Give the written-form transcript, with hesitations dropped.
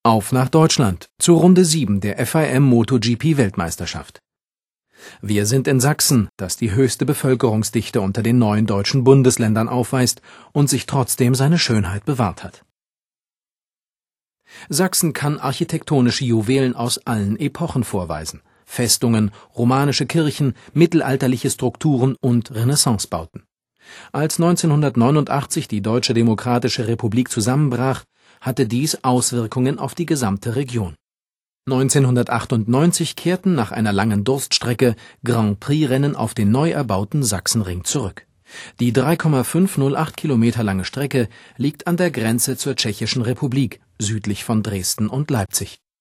Auf nach Deutschland, zur Runde 7 der FIM MotoGP-Weltmeisterschaft. Wir sind in Sachsen, das die höchste Bevölkerungsdichte unter den 9 deutschen Bundesländern aufweist und sich trotzdem seine Schönheit bewahrt hat. Sachsen kann architektonische Juwelen aus allen Epochen vorweisen: Festungen, romanische Kirchen, mittelalterliche Strukturen und Renaissancebauten. Als 1989 die Deutsche Demokratische Republik zusammenbrach, hatte dies Auswirkungen auf die gesamte Region. 1998 kehrten nach einer langen Durststrecke Grand-Prix-Rennen auf den neu erbauten Sachsenring zurück. Die 3,508 Kilometer lange Strecke liegt an der Grenze zur Tschechischen Republik, südlich von Dresden und Leipzig.